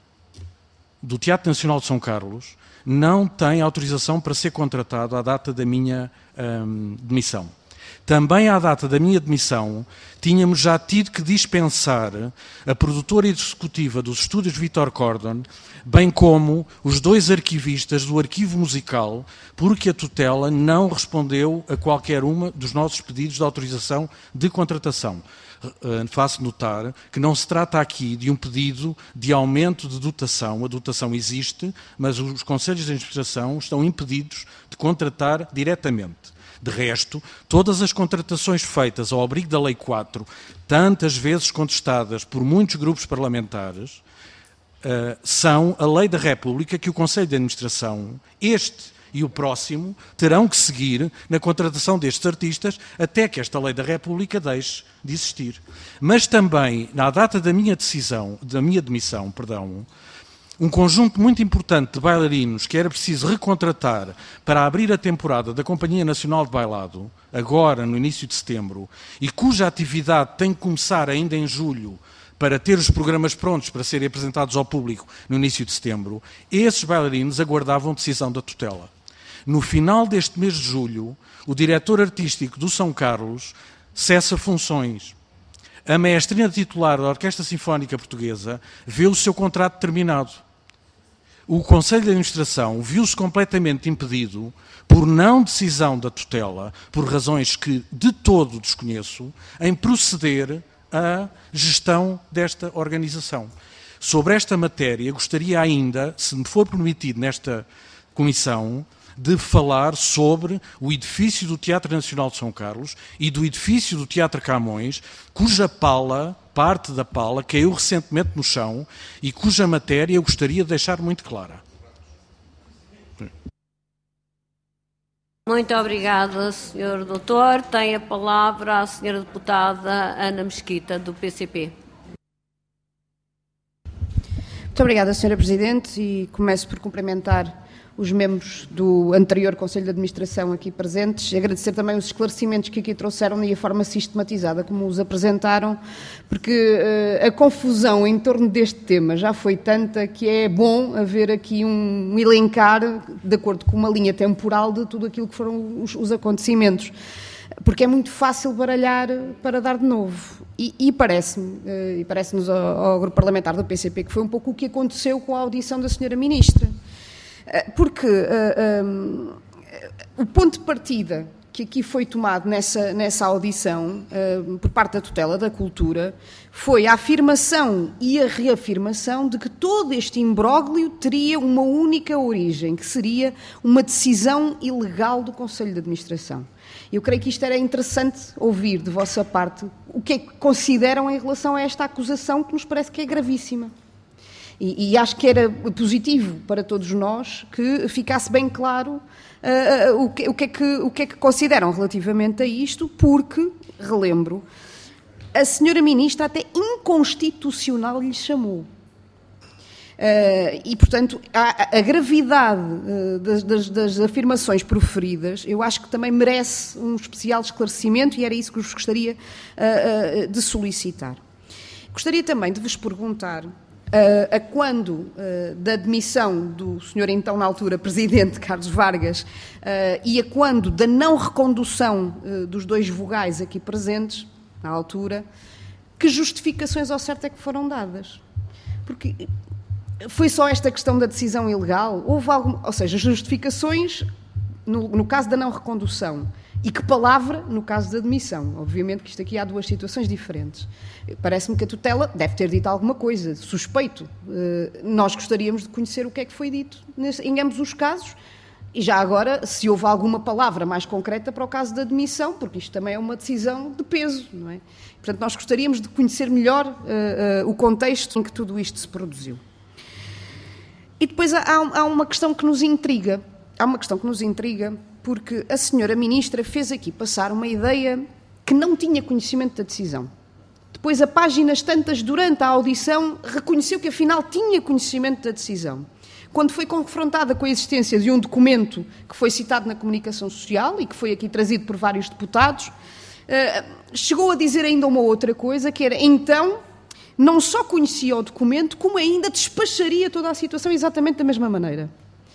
do Teatro Nacional de São Carlos não tem autorização para ser contratado à data da minha hum, demissão. Também à data da minha demissão, tínhamos já tido que dispensar a produtora executiva dos estúdios Vítor Cordon, bem como os dois arquivistas do arquivo musical, porque a tutela não respondeu a qualquer uma dos nossos pedidos de autorização de contratação. Faço notar que não se trata aqui de um pedido de aumento de dotação. A dotação existe, mas os conselhos de administração estão impedidos de contratar diretamente. De resto, todas as contratações feitas ao abrigo da Lei quatro, tantas vezes contestadas por muitos grupos parlamentares, uh, são a Lei da República que o Conselho de Administração, este e o próximo, terão que seguir na contratação destes artistas até que esta Lei da República deixe de existir. Mas também, na data da minha decisão, da minha demissão, perdão, um conjunto muito importante de bailarinos que era preciso recontratar para abrir a temporada da Companhia Nacional de Bailado, agora no início de setembro, e cuja atividade tem que começar ainda em julho para ter os programas prontos para serem apresentados ao público no início de setembro, esses bailarinos aguardavam decisão da tutela. No final deste mês de julho, o diretor artístico do São Carlos cessa funções. A maestrina titular da Orquestra Sinfónica Portuguesa vê o seu contrato terminado. O Conselho de Administração viu-se completamente impedido, por não decisão da tutela, por razões que de todo desconheço, em proceder à gestão desta organização. Sobre esta matéria, gostaria ainda, se me for permitido nesta comissão, de falar sobre o edifício do Teatro Nacional de São Carlos e do edifício do Teatro Camões, cuja pala parte da pala caiu recentemente no chão e cuja matéria eu gostaria de deixar muito clara. Muito obrigada, senhor Doutor. Tem a palavra a senhora deputada Ana Mesquita, do P C P. Muito obrigada, senhora Presidente, e começo por cumprimentar os membros do anterior Conselho de Administração aqui presentes e agradecer também os esclarecimentos que aqui trouxeram e a forma sistematizada como os apresentaram, porque uh, a confusão em torno deste tema já foi tanta que é bom haver aqui um elencar, de acordo com uma linha temporal, de tudo aquilo que foram os, os acontecimentos. Porque é muito fácil baralhar para dar de novo. E, e parece-me, uh, e parece-nos ao, ao grupo parlamentar do P C P, que foi um pouco o que aconteceu com a audição da senhora Ministra. Porque uh, um, o ponto de partida que aqui foi tomado nessa, nessa audição, uh, por parte da tutela da cultura, foi a afirmação e a reafirmação de que todo este imbróglio teria uma única origem, que seria uma decisão ilegal do Conselho de Administração. Eu creio que isto era interessante ouvir de vossa parte o que é que consideram em relação a esta acusação, que nos parece que é gravíssima. E, e acho que era positivo para todos nós que ficasse bem claro uh, uh, o, que, o, que é que, o que é que consideram relativamente a isto, porque, relembro, a senhora Ministra até inconstitucional lhe chamou. Uh, e, portanto, a, a gravidade uh, das, das, das afirmações proferidas, eu acho que também merece um especial esclarecimento e era isso que vos gostaria uh, uh, de solicitar. Gostaria também de vos perguntar Uh, a quando uh, da admissão do senhor, então, na altura, Presidente Carlos Vargas, uh, e a quando da não recondução uh, dos dois vogais aqui presentes, na altura, que justificações ao certo é que foram dadas? Porque foi só esta questão da decisão ilegal? Houve algum, ou seja, justificações no, no caso da não recondução. E que palavra no caso da admissão? Obviamente que isto aqui há duas situações diferentes. Parece-me que a tutela deve ter dito alguma coisa, suspeito. Nós gostaríamos de conhecer o que é que foi dito em ambos os casos e já agora se houve alguma palavra mais concreta para o caso da admissão, porque isto também é uma decisão de peso, não é? Portanto, nós gostaríamos de conhecer melhor uh, uh, o contexto em que tudo isto se produziu. E depois há, há uma questão que nos intriga. Há uma questão que nos intriga porque a senhora Ministra fez aqui passar uma ideia que não tinha conhecimento da decisão. Depois, a páginas tantas durante a audição, reconheceu que afinal tinha conhecimento da decisão. Quando foi confrontada com a existência de um documento que foi citado na comunicação social e que foi aqui trazido por vários deputados, chegou a dizer ainda uma outra coisa, que era, então, não só conhecia o documento, como ainda despacharia toda a situação exatamente da mesma maneira.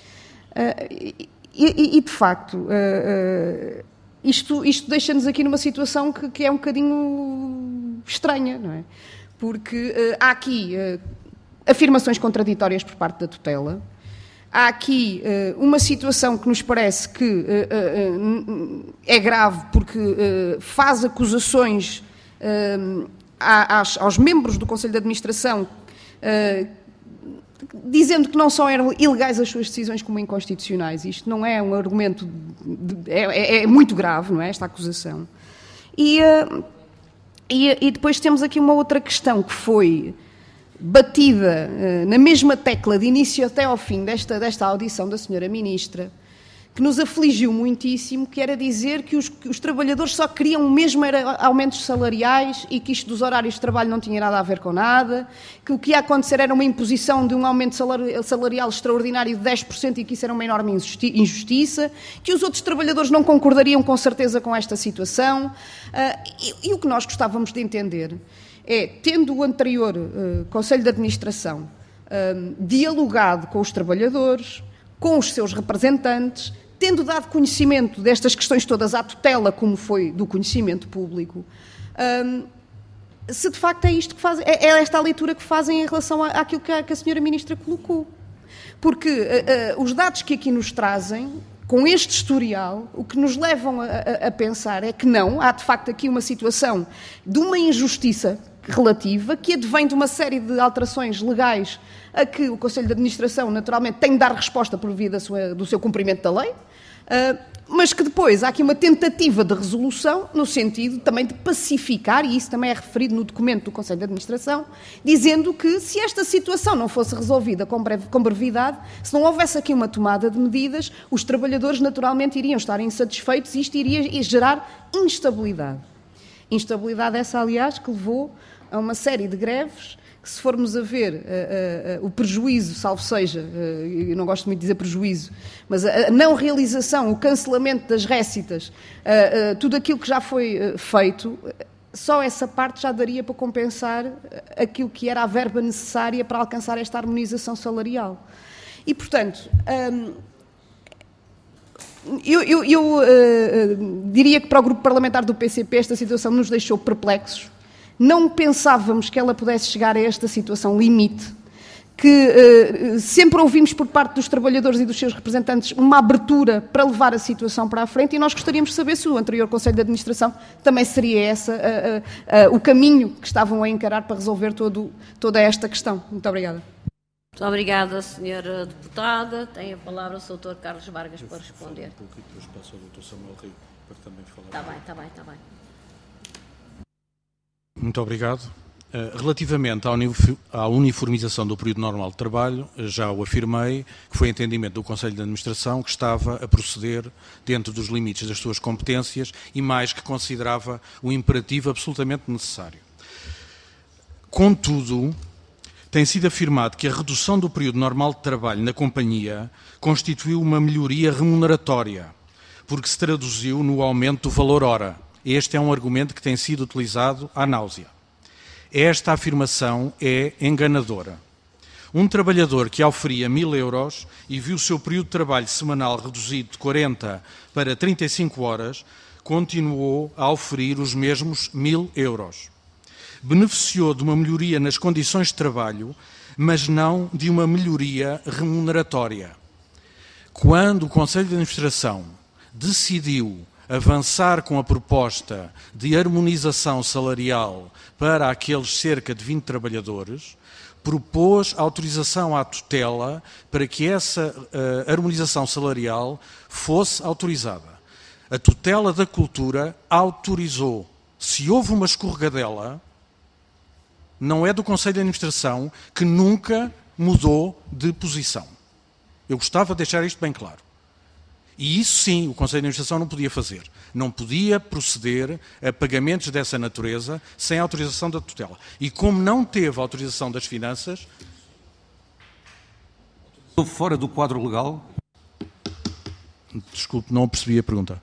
E, e, e de facto, uh, uh, isto, isto deixa-nos aqui numa situação que, que é um bocadinho estranha, não é? Porque uh, há aqui uh, afirmações contraditórias por parte da tutela, há aqui uh, uma situação que nos parece que uh, uh, uh, é grave porque uh, faz acusações uh, às, aos membros do Conselho de Administração uh, dizendo que não só eram ilegais as suas decisões como inconstitucionais. Isto não é um argumento, de, é, é, é muito grave, não é, esta acusação. E, uh, e, e depois temos aqui uma outra questão que foi batida uh, na mesma tecla de início até ao fim desta, desta audição da senhora Ministra, que nos afligiu muitíssimo, que era dizer que os, que os trabalhadores só queriam mesmo era aumentos salariais e que isto dos horários de trabalho não tinha nada a ver com nada, que o que ia acontecer era uma imposição de um aumento salarial extraordinário de dez por cento e que isso era uma enorme injustiça, que os outros trabalhadores não concordariam com certeza com esta situação. Uh, e, e o que nós gostávamos de entender é, tendo o anterior uh, Conselho de Administração uh, dialogado com os trabalhadores, com os seus representantes, tendo dado conhecimento destas questões todas à tutela, como foi do conhecimento público, um, se de facto é isto que fazem, é, é esta a leitura que fazem em relação à, àquilo que a, que a senhora Ministra colocou. Porque uh, uh, os dados que aqui nos trazem, com este historial, o que nos levam a, a, a pensar é que não, há de facto aqui uma situação de uma injustiça relativa, que advém de uma série de alterações legais a que o Conselho de Administração, naturalmente, tem de dar resposta por via da sua, do seu cumprimento da lei, uh, mas que depois há aqui uma tentativa de resolução no sentido também de pacificar, e isso também é referido no documento do Conselho de Administração, dizendo que se esta situação não fosse resolvida com, breve, com brevidade, se não houvesse aqui uma tomada de medidas, os trabalhadores naturalmente iriam estar insatisfeitos e isto iria gerar instabilidade. Instabilidade essa, aliás, que levou a uma série de greves que, se formos a ver uh, uh, uh, o prejuízo, salvo seja, uh, eu não gosto muito de dizer prejuízo, mas a, a não realização, o cancelamento das récitas, uh, uh, tudo aquilo que já foi uh, feito, só essa parte já daria para compensar aquilo que era a verba necessária para alcançar esta harmonização salarial. E, portanto, um, eu, eu, eu uh, uh, diria que para o grupo parlamentar do P C P esta situação nos deixou perplexos. Não pensávamos que ela pudesse chegar a esta situação limite, que uh, sempre ouvimos por parte dos trabalhadores e dos seus representantes uma abertura para levar a situação para a frente, e nós gostaríamos de saber se o anterior Conselho de Administração também seria esse uh, uh, uh, o caminho que estavam a encarar para resolver todo, toda esta questão. Muito obrigada. Muito obrigada, senhora Deputada. Tem a palavra o doutor Carlos Vargas para responder. Depois passo ao doutor Samuel Rego para também falar. Está bem, está bem, está bem. Muito obrigado. Relativamente à uniformização do período normal de trabalho, já o afirmei, que foi entendimento do Conselho de Administração que estava a proceder dentro dos limites das suas competências e mais que considerava o imperativo absolutamente necessário. Contudo, tem sido afirmado que a redução do período normal de trabalho na companhia constituiu uma melhoria remuneratória, porque se traduziu no aumento do valor hora. Este é um argumento que tem sido utilizado à náusea. Esta afirmação é enganadora. Um trabalhador que oferia mil euros e viu o seu período de trabalho semanal reduzido de quarenta para trinta e cinco horas, continuou a oferir os mesmos mil euros. Beneficiou de uma melhoria nas condições de trabalho, mas não de uma melhoria remuneratória. Quando o Conselho de Administração decidiu avançar com a proposta de harmonização salarial para aqueles cerca de vinte trabalhadores, propôs autorização à tutela para que essa uh, harmonização salarial fosse autorizada. A tutela da cultura autorizou. Se houve uma escorregadela, não é do Conselho de Administração, que nunca mudou de posição. Eu gostava de deixar isto bem claro. E isso sim, o Conselho de Administração não podia fazer. Não podia proceder a pagamentos dessa natureza sem autorização da tutela. E como não teve autorização das finanças... Estou fora do quadro legal? Desculpe, não percebi a pergunta.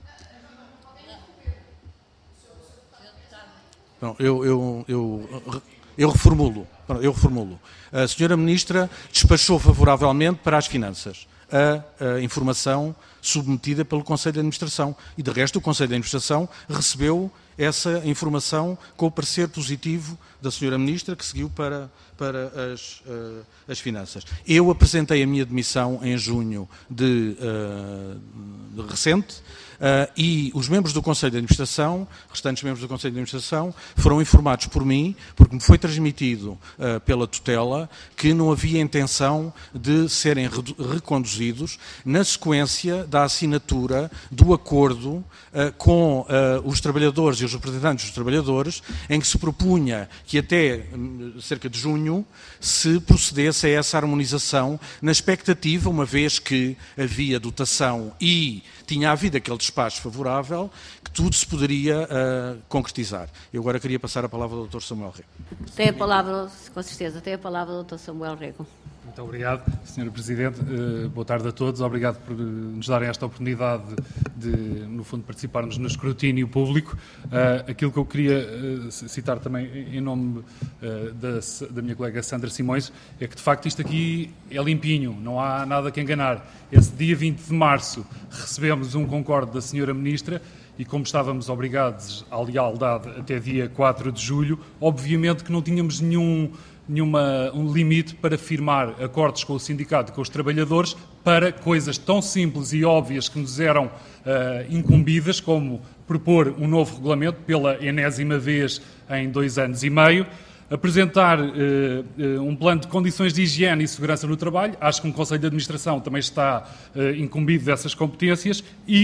Não, eu, eu, eu, eu reformulo. Eu reformulo. A senhora Ministra despachou favoravelmente para as finanças a, a informação submetida pelo Conselho de Administração. E, de resto, o Conselho de Administração recebeu essa informação com o parecer positivo da senhora Ministra, que seguiu para, para as, uh, as finanças. Eu apresentei a minha demissão em junho de, uh, de recente, Uh, e os membros do Conselho de Administração, restantes membros do Conselho de Administração, foram informados por mim, porque me foi transmitido uh, pela tutela, que não havia intenção de serem re reconduzidos na sequência da assinatura do acordo uh, com uh, os trabalhadores e os representantes dos trabalhadores, em que se propunha que até um, cerca de junho se procedesse a essa harmonização, na expectativa, uma vez que havia dotação e tinha havido aquele despacho favorável, que tudo se poderia uh, concretizar. Eu agora queria passar a palavra ao doutor Samuel Rego. Tem a palavra, com certeza, tem a palavra o doutor Samuel Rego. Muito obrigado, senhora Presidente. Uh, boa tarde a todos. Obrigado por nos darem esta oportunidade de, no fundo, participarmos no escrutínio público. Uh, aquilo que eu queria uh, citar também em nome uh, da, da minha colega Sandra Simões é que, de facto, isto aqui é limpinho, não há nada que enganar. Esse dia vinte de março recebemos um concorde da senhora Ministra e, como estávamos obrigados à lealdade até dia quatro de julho, obviamente que não tínhamos nenhum... nenhuma um limite para firmar acordos com o sindicato e com os trabalhadores para coisas tão simples e óbvias que nos eram uh, incumbidas, como propor um novo regulamento pela enésima vez em dois anos e meio, apresentar uh, uh, um plano de condições de higiene e segurança no trabalho. Acho que um Conselho de Administração também está uh, incumbido dessas competências e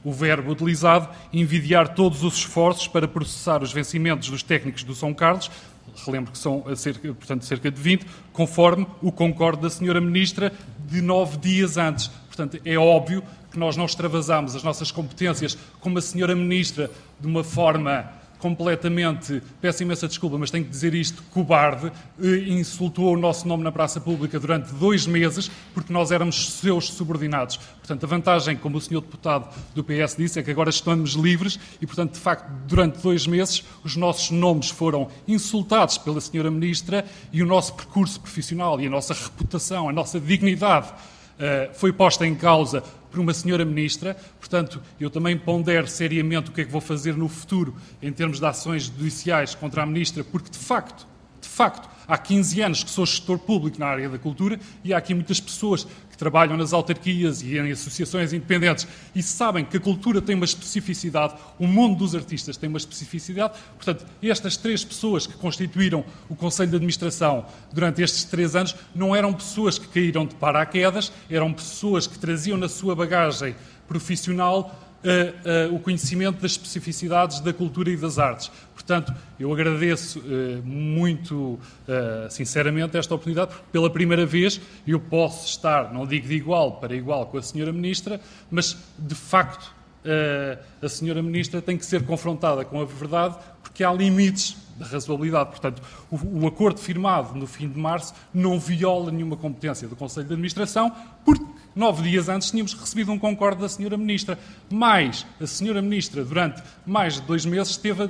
o verbo utilizado, envidiar todos os esforços para processar os vencimentos dos técnicos do São Carlos, relembro que são cerca, portanto, cerca de vinte, conforme o concorde da senhora Ministra de nove dias antes. Portanto, é óbvio que nós não extravasamos as nossas competências como a senhora Ministra de uma forma completamente, peço imensa desculpa, mas tenho que dizer isto, cobarde, insultou o nosso nome na praça pública durante dois meses, porque nós éramos seus subordinados. Portanto, a vantagem, como o senhor deputado do P S disse, é que agora estamos livres e, portanto, de facto, durante dois meses, os nossos nomes foram insultados pela senhora Ministra e o nosso percurso profissional e a nossa reputação, a nossa dignidade uh, foi posta em causa por uma senhora Ministra. Portanto, eu também pondero seriamente o que é que vou fazer no futuro em termos de ações judiciais contra a Ministra, porque, de facto, de facto, há quinze anos que sou gestor público na área da cultura e há aqui muitas pessoas que trabalham nas autarquias e em associações independentes e sabem que a cultura tem uma especificidade, o mundo dos artistas tem uma especificidade. Portanto, estas três pessoas que constituíram o Conselho de Administração durante estes três anos não eram pessoas que caíram de paraquedas, eram pessoas que traziam na sua bagagem profissional Uh, uh, o conhecimento das especificidades da cultura e das artes. Portanto, eu agradeço uh, muito, uh, sinceramente, esta oportunidade, porque pela primeira vez eu posso estar, não digo de igual para igual com a senhora Ministra, mas, de facto, uh, a senhora Ministra tem que ser confrontada com a verdade, porque há limites da razoabilidade. Portanto, o, o acordo firmado no fim de março não viola nenhuma competência do Conselho de Administração, porque nove dias antes tínhamos recebido um concorde da senhora Ministra. Mas a senhora Ministra, durante mais de dois meses, esteve a,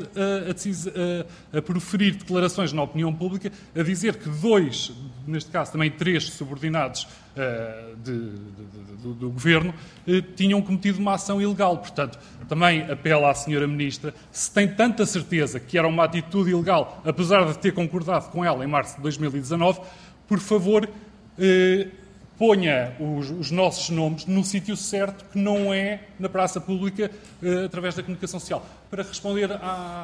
a, a, a proferir declarações na opinião pública, a dizer que dois, neste caso também três subordinados uh, de, de, de, do, do Governo, uh, tinham cometido uma ação ilegal. Portanto, também apelo à senhora Ministra, se tem tanta certeza que era uma atitude ilegal, apesar de ter concordado com ela em março de dois mil e dezanove, por favor, uh, ponha os, os nossos nomes no sítio certo, que não é na praça pública, uh, através da comunicação social. Para responder à,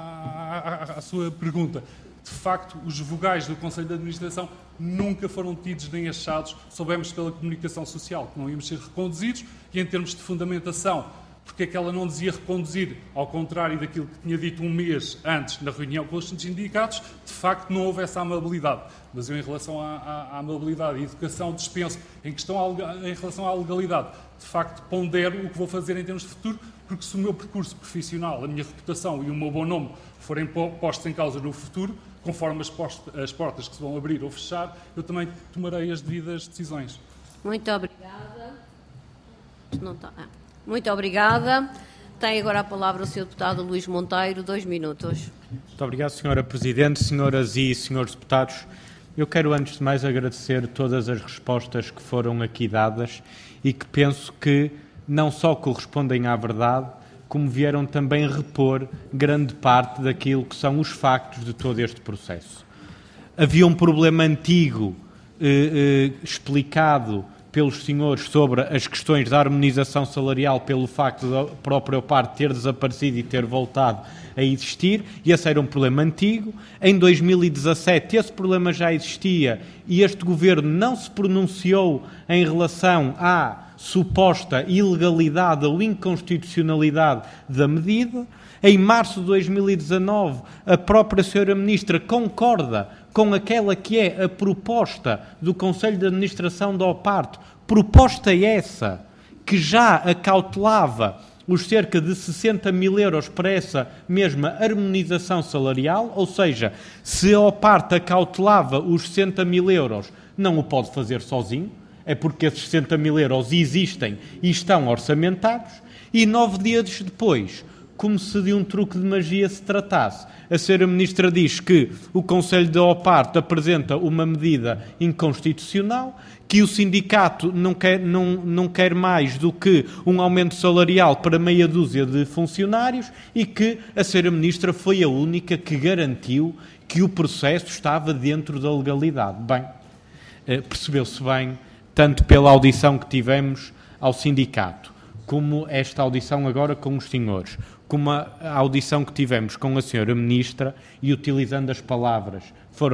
à, à sua pergunta, de facto, os vogais do Conselho de Administração nunca foram tidos nem achados. Soubemos pela comunicação social que não íamos ser reconduzidos e, em termos de fundamentação, porque é que ela não dizia reconduzir, ao contrário daquilo que tinha dito um mês antes na reunião com os sindicatos, de facto não houve essa amabilidade. Mas eu, em relação à, à, à amabilidade e educação, dispenso. Em, questão à, em relação à legalidade, de facto pondero o que vou fazer em termos de futuro, porque se o meu percurso profissional, a minha reputação e o meu bom nome forem postos em causa no futuro, conforme as, post, as portas que se vão abrir ou fechar, eu também tomarei as devidas decisões. Muito obrigada. Não está... ah. Muito obrigada. Tem agora a palavra o senhor deputado Luís Monteiro, dois minutos. Muito obrigado, senhora Presidente, senhoras e senhores deputados. Eu quero, antes de mais, agradecer todas as respostas que foram aqui dadas e que penso que não só correspondem à verdade, como vieram também repor grande parte daquilo que são os factos de todo este processo. Havia um problema antigo eh, eh, explicado pelos senhores sobre as questões da harmonização salarial pelo facto da própria parte ter desaparecido e ter voltado a existir, e esse era um problema antigo. Em dois mil e dezassete esse problema já existia e este Governo não se pronunciou em relação à suposta ilegalidade ou inconstitucionalidade da medida. Em março de dois mil e dezanove, a própria senhora Ministra concorda com aquela que é a proposta do Conselho de Administração da OPARTO, proposta essa que já acautelava os cerca de sessenta mil euros para essa mesma harmonização salarial, ou seja, se a OPARTO acautelava os sessenta mil euros, não o pode fazer sozinho, é porque esses sessenta mil euros existem e estão orçamentados, e nove dias depois, como se de um truque de magia se tratasse, a senhora Ministra diz que o Conselho da OPARTO apresenta uma medida inconstitucional, que o sindicato não quer, não, não quer mais do que um aumento salarial para meia dúzia de funcionários e que a senhora Ministra foi a única que garantiu que o processo estava dentro da legalidade. Bem, percebeu-se bem, tanto pela audição que tivemos ao sindicato, como esta audição agora com os senhores, como a audição que tivemos com a senhora Ministra, e utilizando as palavras, foram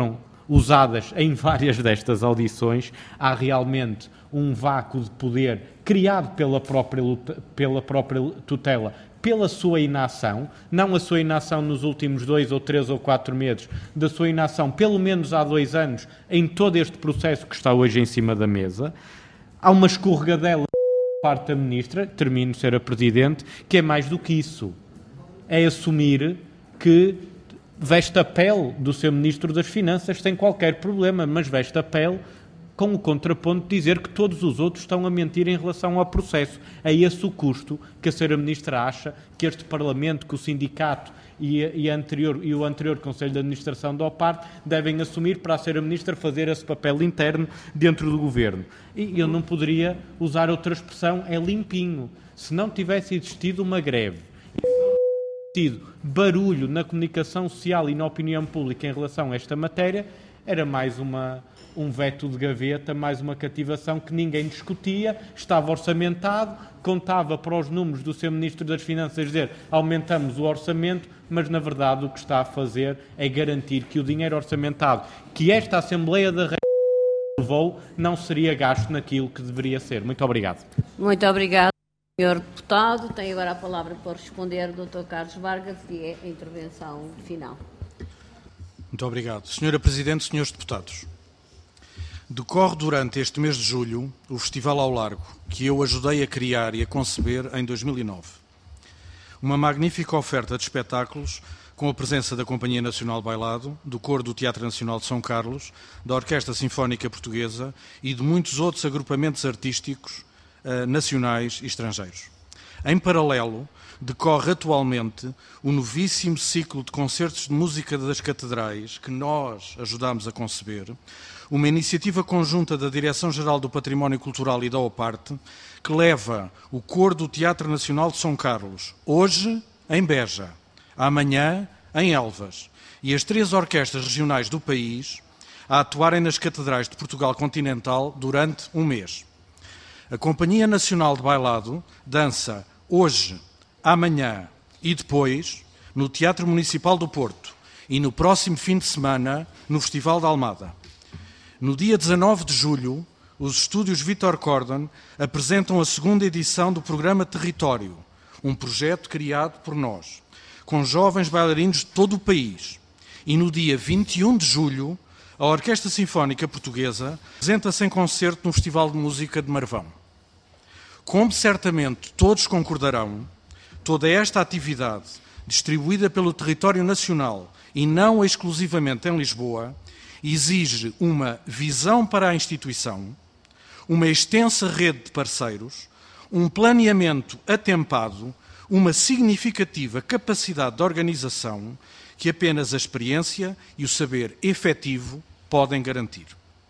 usadas em várias destas audições, há realmente um vácuo de poder criado pela própria, pela própria tutela, pela sua inação, não a sua inação nos últimos dois ou três ou quatro meses, da sua inação pelo menos há dois anos em todo este processo que está hoje em cima da mesa. Há uma escorregadela por parte da Ministra, termino ser a Presidente, que é mais do que isso. É assumir que veste a pele do seu Ministro das Finanças sem qualquer problema, mas veste a pele com o contraponto de dizer que todos os outros estão a mentir em relação ao processo. É esse o custo que a senhora Ministra acha que este Parlamento, que o sindicato e, e, a anterior, e o anterior Conselho de Administração da OPART devem assumir para a senhora Ministra fazer esse papel interno dentro do Governo. E eu não poderia usar outra expressão, é limpinho. Se não tivesse existido uma greve, tido barulho na comunicação social e na opinião pública em relação a esta matéria, era mais uma, um veto de gaveta, mais uma cativação que ninguém discutia, estava orçamentado, contava para os números do seu Ministro das Finanças dizer aumentamos o orçamento, mas na verdade o que está a fazer é garantir que o dinheiro orçamentado que esta Assembleia da República levou não seria gasto naquilo que deveria ser. Muito obrigado. Muito obrigado, senhor Deputado. Tem agora a palavra para responder o doutor Carlos Vargas e é a intervenção final. Muito obrigado. senhora Presidente, senhores Deputados, decorre durante este mês de julho o Festival ao Largo, que eu ajudei a criar e a conceber em dois mil e nove. Uma magnífica oferta de espetáculos com a presença da Companhia Nacional de Bailado, do Coro do Teatro Nacional de São Carlos, da Orquestra Sinfónica Portuguesa e de muitos outros agrupamentos artísticos uh, nacionais e estrangeiros. Em paralelo, decorre atualmente o novíssimo ciclo de concertos de música das catedrais que nós ajudámos a conceber, uma iniciativa conjunta da Direção-Geral do Património Cultural e da OPART, que leva o Coro do Teatro Nacional de São Carlos, hoje em Beja, amanhã em Elvas, e as três orquestras regionais do país a atuarem nas catedrais de Portugal continental durante um mês. A Companhia Nacional de Bailado dança hoje, amanhã e depois no Teatro Municipal do Porto e no próximo fim de semana no Festival da Almada. No dia dezanove de julho, os estúdios Vítor Cordon apresentam a segunda edição do programa Território, um projeto criado por nós, com jovens bailarinos de todo o país. E no dia vinte e um de julho, a Orquestra Sinfónica Portuguesa apresenta-se em concerto no Festival de Música de Marvão. Como certamente todos concordarão, toda esta atividade, distribuída pelo território nacional e não exclusivamente em Lisboa, exige uma visão para a instituição, uma extensa rede de parceiros, um planeamento atempado, uma significativa capacidade de organização que apenas a experiência e o saber efetivo podem garantir.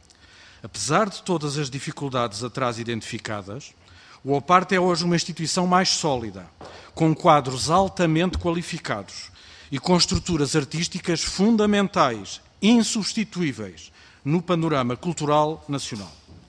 Apesar de todas as dificuldades atrás identificadas, o OPART é hoje uma instituição mais sólida, com quadros altamente qualificados e com estruturas artísticas fundamentais, insubstituíveis, no panorama cultural nacional.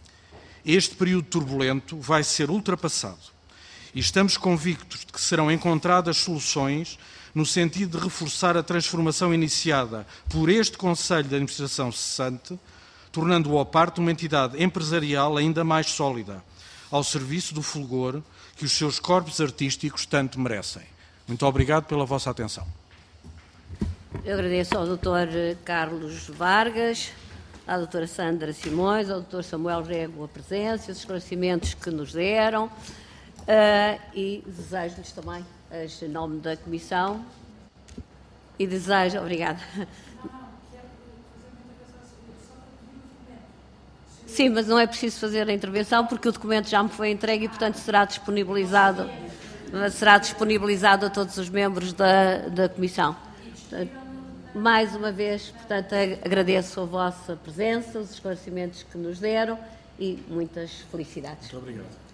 Este período turbulento vai ser ultrapassado e estamos convictos de que serão encontradas soluções no sentido de reforçar a transformação iniciada por este Conselho de Administração cessante, tornando o OPART uma entidade empresarial ainda mais sólida, ao serviço do fulgor que os seus corpos artísticos tanto merecem. Muito obrigado pela vossa atenção. Eu agradeço ao doutor Carlos Vargas, à doutora Sandra Simões, ao doutor Samuel Rego a presença, os esclarecimentos que nos deram uh, e desejo-lhes também, em nome da Comissão, e desejo... Obrigada. Sim, mas não é preciso fazer a intervenção porque o documento já me foi entregue e, portanto, será disponibilizado, será disponibilizado a todos os membros da, da Comissão. Portanto, mais uma vez, portanto, agradeço a vossa presença, os esclarecimentos que nos deram e muitas felicidades. Muito obrigado.